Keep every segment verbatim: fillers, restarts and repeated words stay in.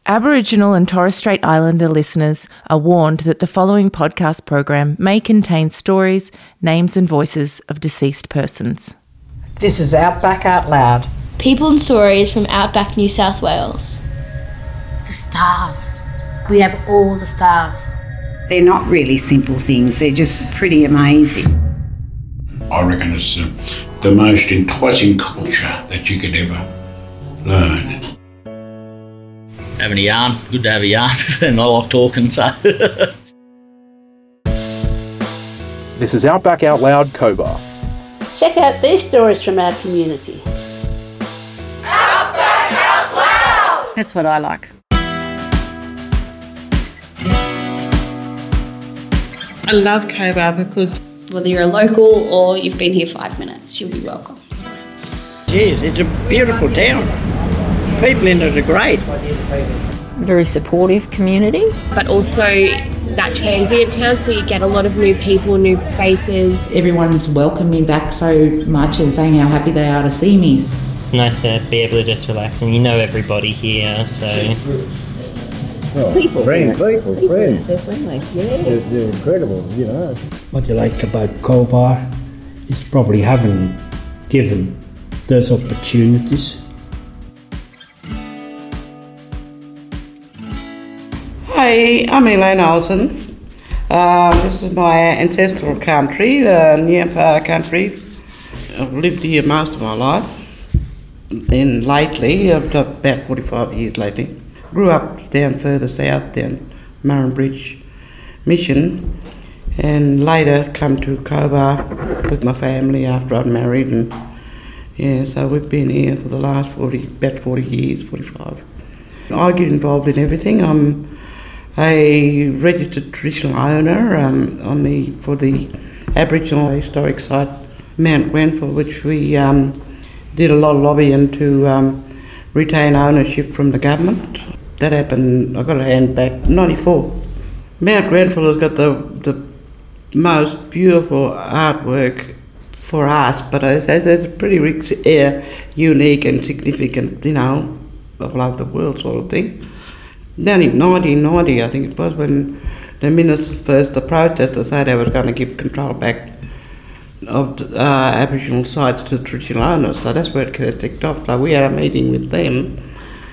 Aboriginal and Torres Strait Islander listeners are warned that the following podcast program may contain stories, names and voices of deceased persons. This is Outback Out Loud. People and stories from Outback New South Wales. The stars. We have all the stars. They're not really simple things, they're just pretty amazing. I reckon it's uh, the most enticing culture that you could ever learn. Having a yarn, good to have a yarn, and I like talking, so. This is Outback Out Loud Cobar. Check out these stories from our community. Outback Out Loud! That's what I like. I love Cobar because whether you're a local or you've been here five minutes, you'll be welcome. So. Jeez, it's a beautiful town. People in it are great. Very supportive community. But also that transient town, so you get a lot of new people, new faces. Everyone's welcoming back so much and saying how happy they are to see me. It's nice to be able to just relax, and you know everybody here, so... Oh, people. Friends, people, people, friends. They're friendly, yeah. They're, they're incredible, you know. What you like about Cobar is probably having given those opportunities. Hi, I'm Elaine Olsen. Uh, this is my ancestral country, uh, Nyampa country. I've lived here most of my life. And lately, I've got about forty-five years lately. Grew up down further south, down Murrum Bridge Mission, and later come to Cobar with my family after I'd married, and yeah, so we've been here for the last forty, about forty years, forty-five. I get involved in everything. I'm a registered traditional owner um, on the for the Aboriginal historic site Mount Grenfell, which we um, did a lot of lobbying to um, retain ownership from the government. That happened, I got a hand back, ninety-four. Mount Grenfell has got the the most beautiful artwork for us, but it's, it's a pretty rich, uh, unique and significant, you know, all over the world sort of thing. Then in nineteen ninety, I think it was, when the ministers first approached us to say they were going to give control back of uh, Aboriginal sites to traditional owners. So that's where it first kicked off. So we had a meeting with them,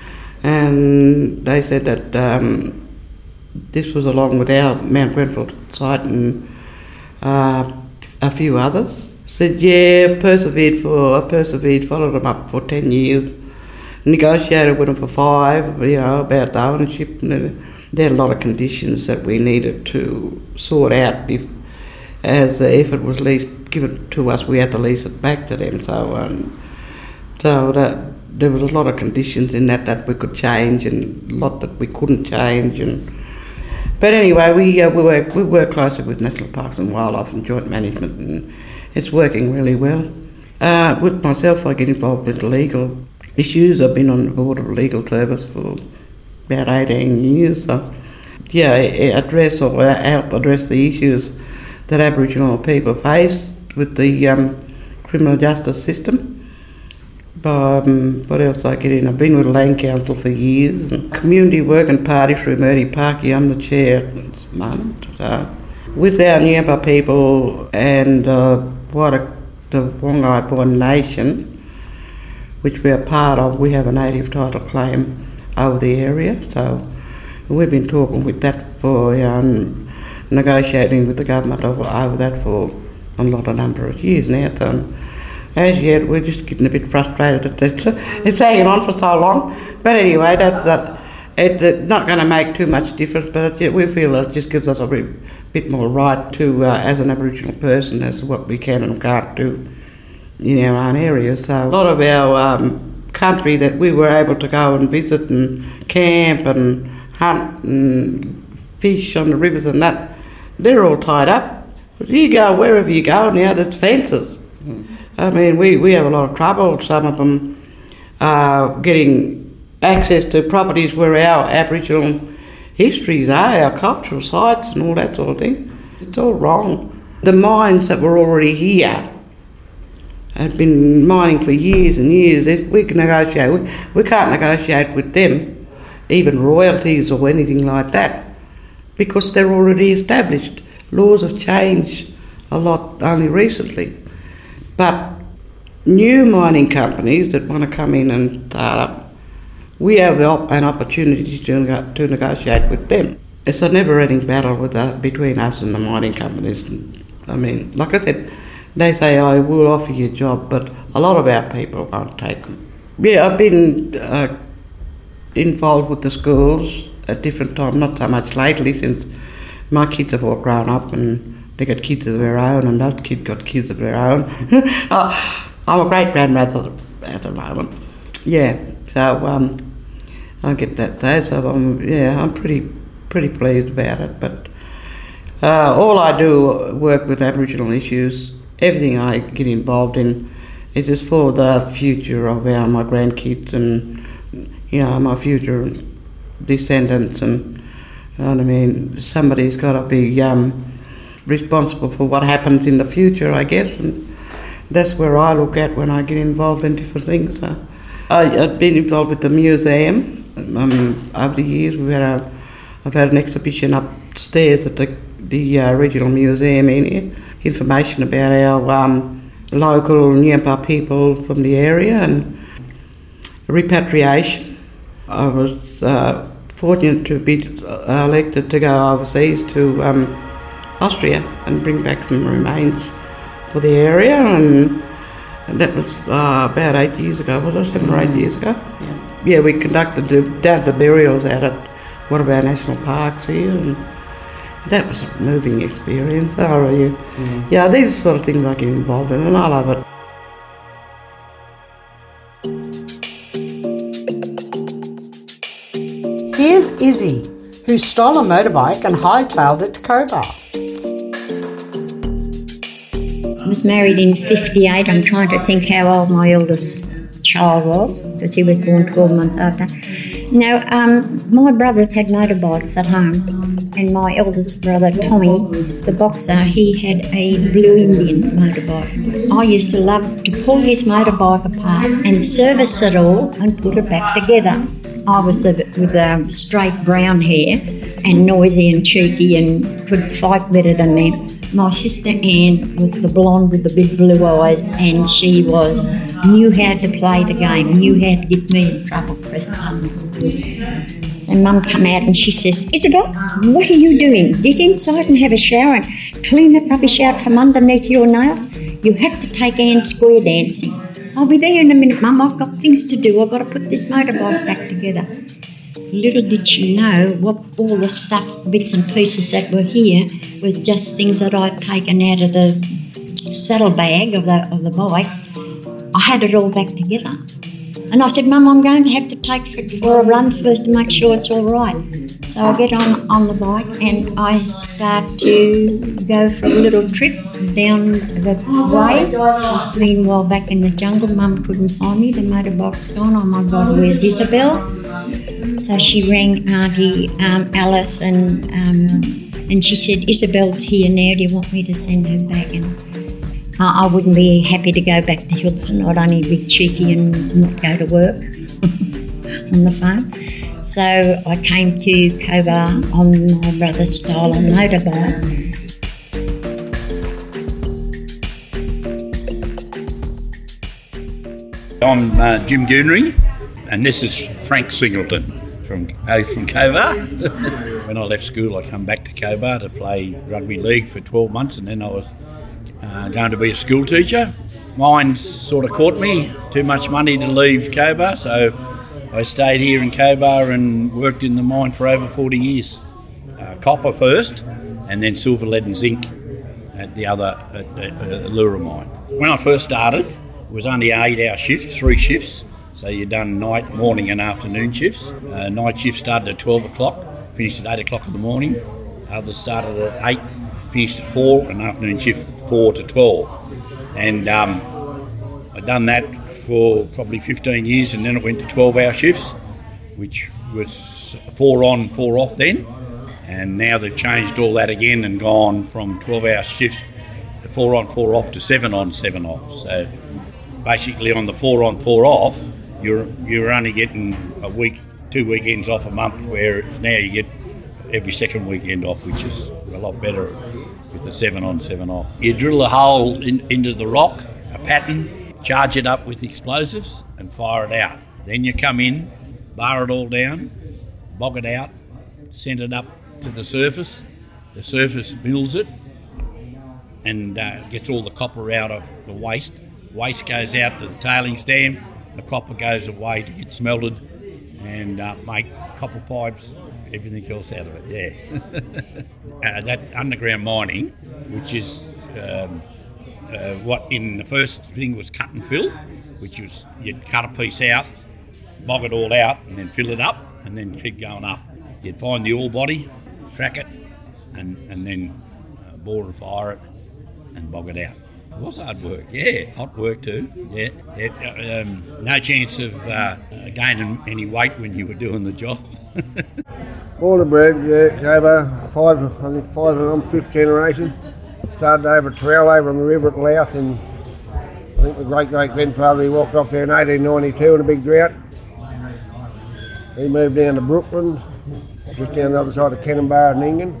and they said that um, this was along with our Mount Grenfell site and uh, a few others. Said, yeah, persevered for, I persevered, followed them up for ten years. Negotiated with them for five, you know, about the ownership. And there are a lot of conditions that we needed to sort out. If, as if it was leased, given to us, we had to lease it back to them. So, um, so that there was a lot of conditions in that that we could change, and a lot that we couldn't change. And but anyway, we uh, we work we work closely with National Parks and Wildlife and Joint Management, and it's working really well. Uh, with myself, I get involved with legal issues. I've been on the board of legal service for about eighteen years. So, yeah, address or help address the issues that Aboriginal people face with the um, criminal justice system. But, um, what else I get in? I've been with the Land Council for years. And community working party through Murdy Parky, I'm the chair at this moment. So, with our Nyampa people and uh, what a, the Wongai Born Nation, which we are part of, we have a native title claim over the area. So we've been talking with that for, um, negotiating with the government over, over that for a lot of number of years now. So as yet, we're just getting a bit frustrated that it's, it's hanging on for so long. But anyway, that's that. It's not going to make too much difference, but it, we feel it just gives us a bit, bit more right to, uh, as an Aboriginal person, as to what we can and can't do in our own area. So a lot of our um, country that we were able to go and visit and camp and hunt and fish on the rivers and that, they're all tied up. You go wherever you go now, there's fences. Mm. I mean, we, we have a lot of trouble, some of them uh, getting access to properties where our Aboriginal histories are, our cultural sites and all that sort of thing. It's all wrong. The mines that were already here had been mining for years and years. If we can negotiate, we, we can't negotiate with them even royalties or anything like that, because they're already established. Laws have changed a lot only recently. But new mining companies that want to come in and start up, we have an opportunity to, to negotiate with them. It's a never-ending battle with uh, between us and the mining companies. I mean, like I said, they say, I will offer you a job, but a lot of our people won't take them. Yeah, I've been uh, involved with the schools at different times, not so much lately, since my kids have all grown up and they got kids of their own, and those kids got kids of their own. I'm a great-grandmother at the moment. Yeah, so um, I get that though, so I'm, yeah, I'm pretty pretty pleased about it. But uh, all I do work with Aboriginal issues. Everything I get involved in is just for the future of our, my grandkids and, you know, my future descendants. And, you know what I mean, somebody's got to be um, responsible for what happens in the future, I guess. And that's where I look at when I get involved in different things. So I, I've been involved with the museum. Um, over the years, we've had a, I've had an exhibition upstairs at the, the uh, regional museum in here. Information about our um, local Nyampa people from the area and repatriation. I was uh, fortunate to be uh, elected to go overseas to um, Austria and bring back some remains for the area, and, and that was uh, about eight years ago, was it? Seven or eight years ago? Yeah, yeah we conducted the, down the burials out at one of our national parks here, and that was a moving experience. How are you? Mm. Yeah, these are the sort of things I get involved in, and I love it. Here's Izzy, who stole a motorbike and hightailed it to Cobar. I was married in fifty-eight. I'm trying to think how old my eldest child was, because he was born twelve months after. Now, um, my brothers had motorbikes at home, and my eldest brother, Tommy, the boxer, he had a Blue Indian motorbike. I used to love to pull his motorbike apart and service it all and put it back together. I was with um, straight brown hair and noisy and cheeky and could fight better than them. My sister Anne was the blonde with the big blue eyes, and she was knew how to play the game, knew how to get me in trouble. And Mum come out and she says, Isabel, what are you doing? Get inside and have a shower and clean the rubbish out from underneath your nails. You have to take Anne square dancing. I'll be there in a minute, Mum. I've got things to do. I've got to put this motorbike back together. Little did she know what all the stuff, bits and pieces that were here was just things that I'd taken out of the saddlebag of the of the bike. I had it all back together. And I said, Mum, I'm going to have to take it for a run first to make sure it's all right. So I get on, on the bike and I start to go for a little trip down the way. Meanwhile, back in the jungle, Mum couldn't find me. The motorbike's gone. Oh, my God, where's Isabel? So she rang Auntie um, Alice and um, and she said, Isabel's here now. Do you want me to send her back? And I wouldn't be happy to go back to Hillston. I'd only be cheeky and not go to work on the phone. So I came to Cobar on my brother's stolen motorbike. I'm uh, Jim Goonery, and this is Frank Singleton from uh, from Cobar. When I left school, I come back to Cobar to play rugby league for twelve months, and then I was Uh, going to be a school teacher. Mine sort of caught me, too much money to leave Cobar, so I stayed here in Cobar and worked in the mine for over forty years. Uh, copper first, and then silver, lead and zinc at the other at, at, at Allura mine. When I first started, it was only eight hour shifts, three shifts, so you'd done night, morning and afternoon shifts. Uh, night shift started at twelve o'clock, finished at eight o'clock in the morning. Others started at eight, finished at four, and afternoon shift four to twelve. And um, I'd done that for probably fifteen years, and then it went to twelve hour shifts, which was four on, four off then. And now they've changed all that again and gone from twelve hour shifts, four on, four off, to seven on, seven off. So basically on the four on, four off, you're you're only getting a week two weekends off a month, where now you get every second weekend off, which is a lot better with the seven on, seven off. You drill a hole in, into the rock, a pattern, charge it up with explosives and fire it out. Then you come in, bar it all down, bog it out, send it up to the surface. The surface mills it and uh, gets all the copper out of the waste. Waste goes out to the tailings dam. The copper goes away to get smelted and uh, make copper pipes, everything else out of it, yeah. uh, that underground mining, which is um, uh, what in the first thing was cut and fill, which was you'd cut a piece out, bog it all out and then fill it up and then keep going up. You'd find the ore body, track it and, and then uh, bore and fire it and bog it out. It was hard work, yeah. Hot work too, yeah. yeah. Um, no chance of uh, gaining any weight when you were doing the job. Born and bred, yeah, Cobar, five, I think five and I'm fifth generation. Started over at Terrell, over on the river at Louth, and I think the great-great-grandfather, he walked off there in eighteen ninety-two in a big drought. He moved down to Brooklyn, just down the other side of Canberra and Ingham.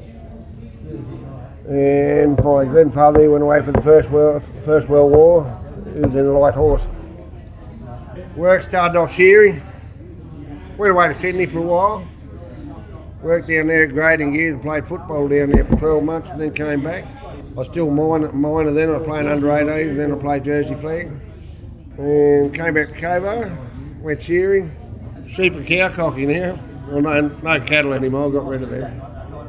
And my grandfather, he went away for the First World, First World War. He was in a light horse. Work started off shearing. Went away to Sydney for a while. Worked down there at grading gears and played football down there for twelve months and then came back. I was still minor, minor then, I was playing under eighteen and then I played Jersey flag. And came back to Cobar, went shearing. Sheep and cow cocking now. Well, no, no cattle anymore, I got rid of them.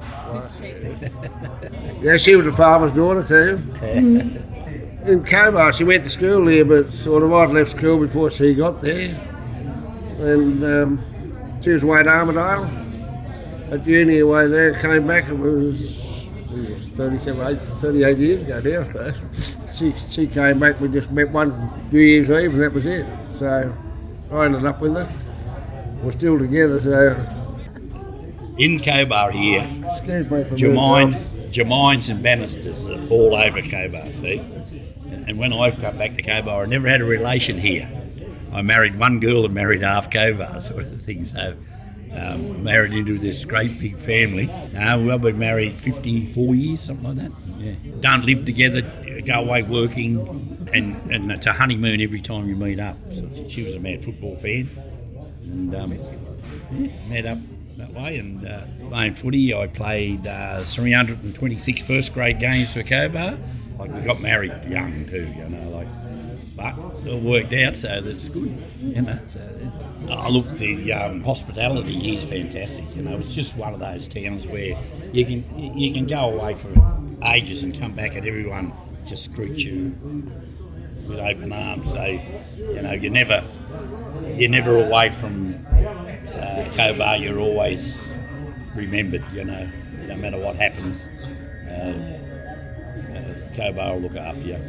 Yeah, she was a farmer's daughter too. In Cobar, she went to school there, but sort of I'd left school before she got there. And um, she was away at Armidale. At uni away there, came back, it was, it was thirty-seven, thirty-eight years ago now, I suppose. She, she came back, we just met one New Year's Eve and that was it. So I ended up with her. We're still together, so... In Cobar here, Jamines, Jamines and Bannisters are all over Cobar, see? And when I come back to Cobar, I never had a relation here. I married one girl and married half Cobar sort of thing, so um, married into this great big family. Now, uh, we've been married fifty-four years, something like that. Yeah. Don't live together, go away working, and, and it's a honeymoon every time you meet up. So she was a mad football fan, and um, yeah, met up that way. And uh, playing footy, I played uh, three hundred twenty-six first grade games for Cobar. Like, we got married young too, you know, like, but it all worked out, so that's good, you know. So, oh, look, the um, hospitality here is fantastic, you know. It's just one of those towns where you can you can go away for ages and come back and everyone just greets you with open arms. So, you know, you're never you're never away from uh, Cobar. You're always remembered, you know, no matter what happens. Uh, uh, Cobar will look after you.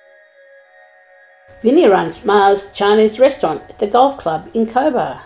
Vinny runs Mars Chinese restaurant at the golf club in Cobar.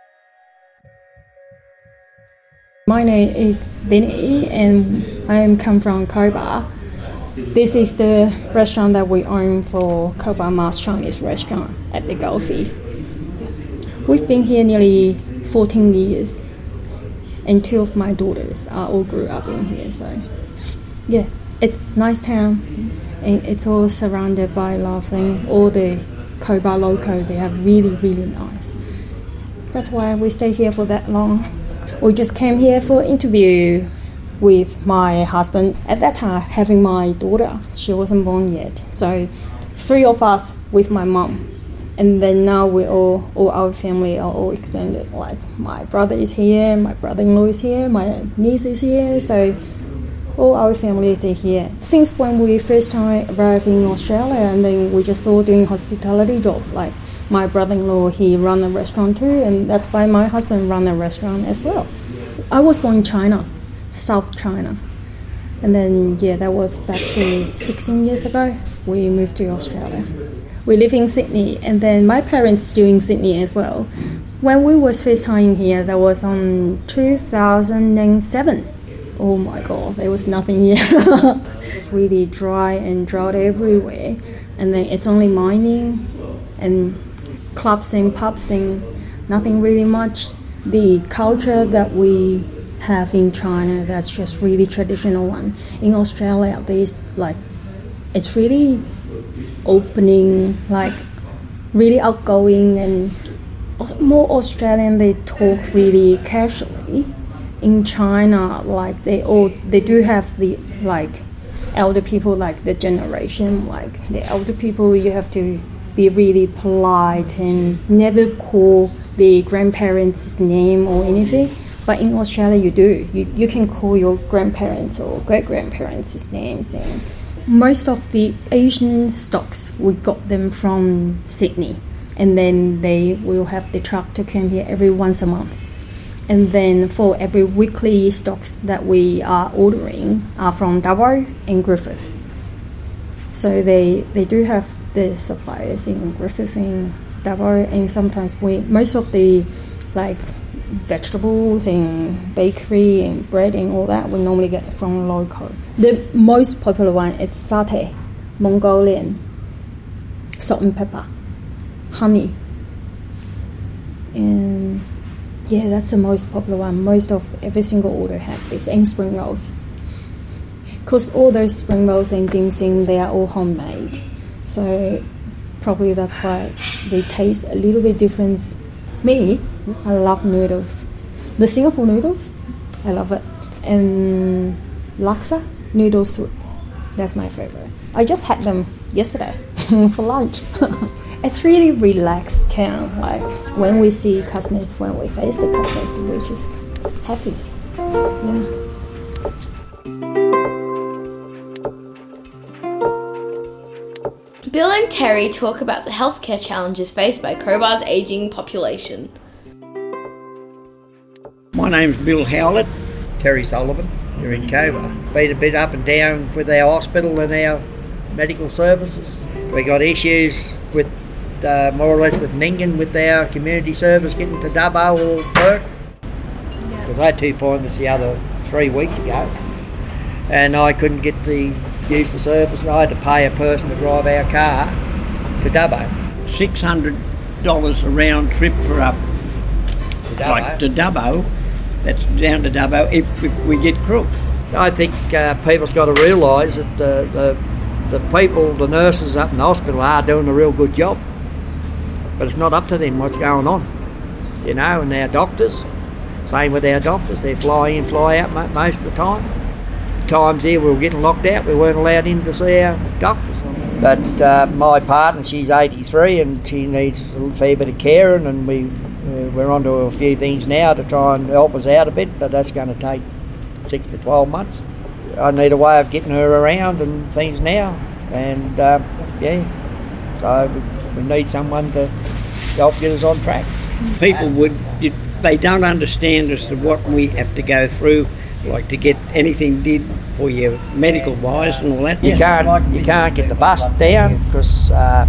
My name is Vinny and I come from Cobar. This is the restaurant that we own for Cobar Mars Chinese restaurant at the Golfie. We've been here nearly fourteen years and two of my daughters are all grew up in here, so yeah, it's a nice town. And it's all surrounded by laughing. All the Cobar local, they are really, really nice. That's why we stay here for that long. We just came here for an interview with my husband. At that time, having my daughter, she wasn't born yet. So three of us with my mum. And then now we all, all our family are all expanded. Like my brother is here, my brother-in-law is here, my niece is here. So all our families are here. Since when we first time arrived in Australia, and then we just all doing hospitality job. Like my brother-in-law, he run a restaurant too, and that's why my husband run a restaurant as well. I was born in China, South China. And then, yeah, that was back to sixteen years ago. We moved to Australia. We live in Sydney, and then my parents still in Sydney as well. When we was first time here, that was on two thousand seven. Oh my god, there was nothing here. It's really dry and drought everywhere. And then it's only mining and clubs and pubs and nothing really much. the culture that we have in China, that's just really traditional one. In Australia, there's like, it's really opening, like really outgoing, and more Australian, they talk really casually. In China, like they all, they do have the like elder people, like the generation, like the elder people, you have to be really polite and never call the grandparents' name or anything. But in Australia, you do. You you can call your grandparents or great-grandparents' names. And most of the Asian stocks, we got them from Sydney. And then they will have the truck to come here every once a month. And then for every weekly stocks that we are ordering are from Dubbo and Griffith. So they they do have the suppliers in Griffith and Dubbo, and sometimes we most of the like vegetables and bakery and bread and all that we normally get from local. The most popular one is satay, Mongolian, salt and pepper, honey, and yeah, that's the most popular one. Most of every single order have this, and spring rolls. Because all those spring rolls and dim sum, they are all homemade. So probably that's why they taste a little bit different. Me, I love noodles. The Singapore noodles, I love it. And laksa noodle soup, that's my favorite. I just had them yesterday for lunch. It's really relaxed town. Like when we see customers, when we face the customers, we're just happy. Yeah. Bill and Terry talk about the healthcare challenges faced by Cobar's ageing population. My name's Bill Howlett. Terry Sullivan. You're in Cobar. Been a bit up and down with our hospital and our medical services. We got issues with uh, more or less with Nyngan with our community service getting to Dubbo or Perth. Because I had two appointments the other three weeks ago, and I couldn't get the use the service, and I had to pay a person to drive our car to Dubbo. Six hundred dollars a round trip for up to Dubbo. Like to Dubbo. That's down to Dubbo if, if we get crook. I think uh, people's got to realise that the, the the people, the nurses up in the hospital are doing a real good job, but it's not up to them what's going on, you know. And our doctors, same with our doctors, they fly in, fly out most of the time. Times here we were getting locked out, we weren't allowed in to see our doctors. But uh, my partner, she's eighty-three and she needs a fair bit of caring, and we, uh, we're onto a few things now to try and help us out a bit, but that's going to take six to twelve months. I need a way of getting her around and things now, and uh, yeah, so we, we need someone to help get us on track. People would, you, they don't understand as to what we have to go through, like to get anything did for you medical wise and all that. You can't you can't get the bus down because uh,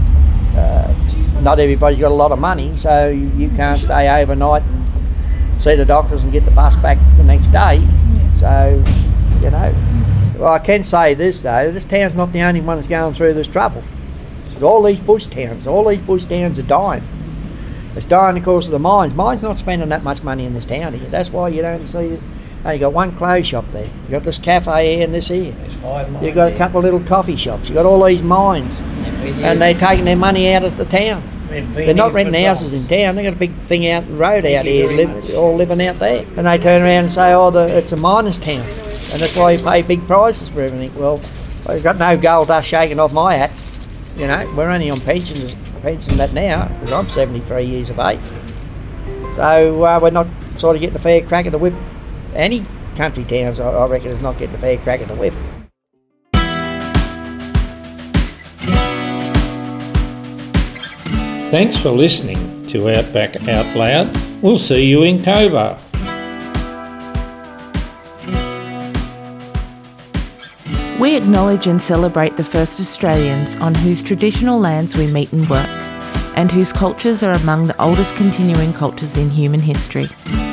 uh, not everybody's got a lot of money, so you, you can't stay overnight and see the doctors and get the bus back the next day. So, you know, well, I can say this though, this town's not the only one that's going through this trouble. There's all these bush towns, all these bush towns are dying. It's dying because of the mines. Mines not spending that much money in this town here. That's why you don't see. Oh, you got one clothes shop there. You got this cafe here and this here. You got a couple of little coffee shops. You got all these mines, and they're taking their money out of the town. They're not renting houses in town. They got a big thing out the road out here, live, all living out there. And they turn around and say, "Oh, the, it's a miners' town, and that's why you pay big prices for everything." Well, I've got no gold dust shaking off my hat. You know, we're only on pensions, pensions that now because I'm seventy-three years of age. So uh, we're not sort of getting a fair crack at the whip. Any country towns, I, I reckon, is not getting a fair crack at the whip. Thanks for listening to Outback Out Loud. We'll see you in Cobar. We acknowledge and celebrate the first Australians on whose traditional lands we meet and work, and whose cultures are among the oldest continuing cultures in human history.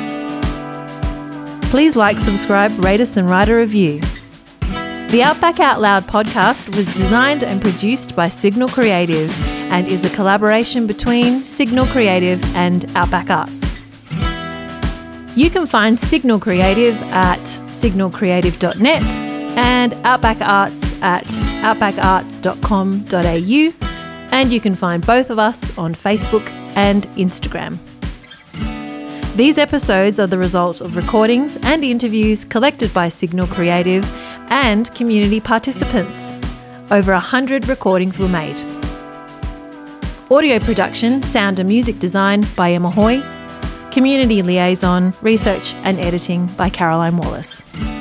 Please like, subscribe, rate us and write a review. The Outback Out Loud podcast was designed and produced by Signal Creative and is a collaboration between Signal Creative and Outback Arts. You can find Signal Creative at signal creative dot net and Outback Arts at outback arts dot com dot a u, and you can find both of us on Facebook and Instagram. These episodes are the result of recordings and interviews collected by Signal Creative and community participants. Over a hundred recordings were made. Audio production, sound and music design by Emma Hoy. Community liaison, research and editing by Caroline Wallace.